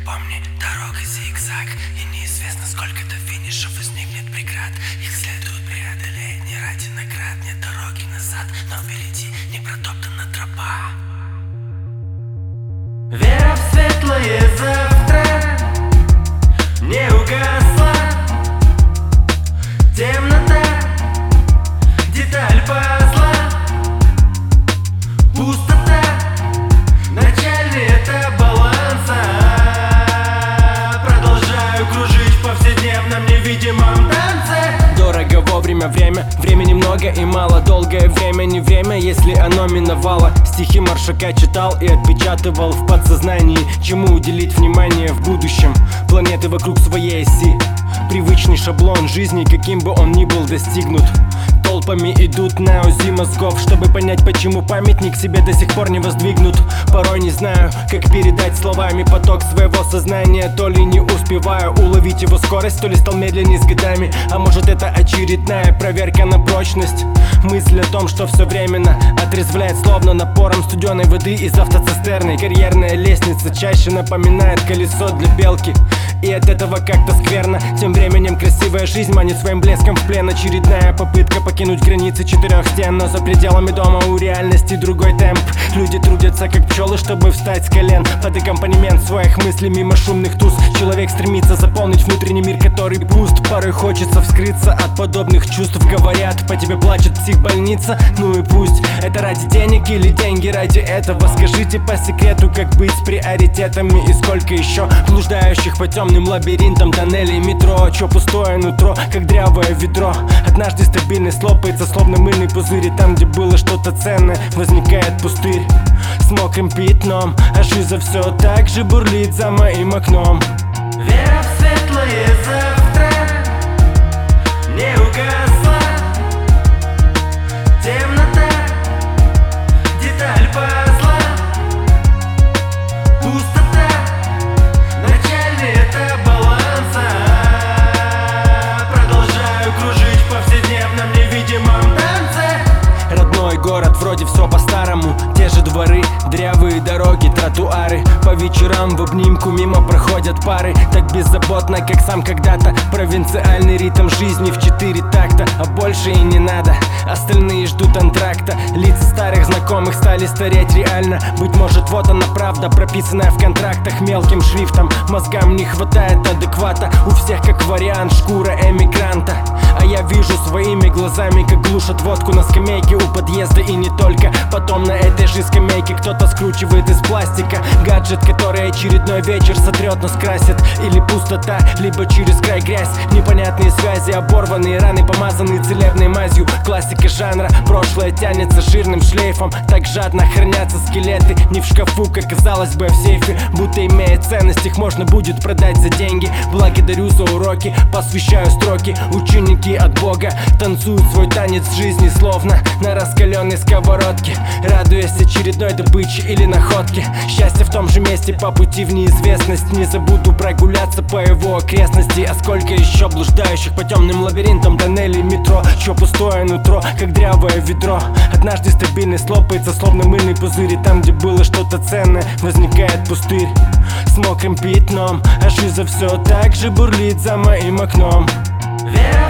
Помни, дорога зигзаг, и неизвестно, сколько до финишев возникнет преград. Их следует преодолеть не ради наград, нет дороги назад, но впереди не протоптана тропа. Вера в светлое завтра не угасла. Темнота, деталь пазла, пустота, начальный этап баланса. Продолжаю кружить в повседневном невидимом танце. Дорого вовремя времени много и мало. Долгое время не время, если оно миновало. Стихи Маршака читал и отпечатывал в подсознании. Чему уделить внимание в будущем? Планеты вокруг своей оси. Привычный шаблон жизни, каким бы он ни был достигнут. Толпами идут на УЗИ мозгов, чтобы понять, почему памятник себе до сих пор не воздвигнут. Порой не знаю, как передать словами поток своего сознания. То ли не успеваю уловить его скорость, то ли стал медленнее с годами. А может, это очередная проверка на прочность. Мысль о том, что все временно, отрезвляет словно напором студеной воды из автоцистерны. Карьерная лестница чаще напоминает колесо для белки, и от этого как-то скверно. Тем временем красивая жизнь манит своим блеском в плен. Очередная попытка покинуть границы четырех стен, но за пределами дома у реальности другой темп. Люди трудятся как пчелы, чтобы встать с колен под аккомпанемент своих мыслей мимо шумных туз. Человек стремится заполнить внутренний мир, который пуст. Порой хочется вскрыться от подобных чувств. Говорят, по тебе плачет психбольница, ну и пусть. Это ради денег или деньги ради этого? Скажите по секрету, как быть с приоритетами и сколько еще блуждающих по темным лабиринтам тоннелей метро. Чё пустое нутро, как дрявое ведро. Однажды стабильность лопается, словно мыльный пузырь. И там, где было что-то ценное, возникает пустырь с мокрым пятном, а жизнь все так же бурлит за моим окном. Вера в светлое завтра не угасла. Темнота, деталь пазла, пустота, начальный этап баланса. Продолжаю кружить в повседневном невидимом танце. Родной город, вроде все по-старому. Те же дворы, дрявые дороги, тротуары. По вечерам в обнимку мимо проходят пары. Так беззаботно, как сам когда-то. Провинциальный ритм жизни в 4 такта, а больше и не надо. Остальные ждут антракта. Лица старых знакомых стали стареть реально. Быть может, вот она правда, прописанная в контрактах мелким шрифтом. Мозгам не хватает адеквата. У всех как вариант шкура эмигранта. А я вижу своими глазами, как глушат водку на скамейке у подъезда и не только. Потом на этой же скамейке кто-то скручивает из пластика гаджет, который очередной вечер сотрет, но скрасит. Или пустота, либо через край грязь. Непонятные связи, оборванные раны, помазанные целебной мазью. Классика жанра, прошлое тянется жирным шлейфом. Так жадно хранятся скелеты, не в шкафу, как казалось бы, в сейфе. Будто имея ценность, их можно будет продать за деньги. Благодарю за уроки, посвящаю строки. Ученики от Бога танцуют свой танец жизни, словно на раскаленной сковородке, радуясь очередной добыче или находке. Счастье в том же месте по пути в неизвестность. Не забуду прогуляться по его окрестности. А сколько еще блуждающих по темным лабиринтам тоннелей метро. Чё пустое нутро, как дрявое ведро. Однажды стабильность лопается, словно мыльный пузырь. И там, где было что-то ценное, возникает пустырь с мокрым пятном, а жизнь все так же бурлит за моим окном. Вера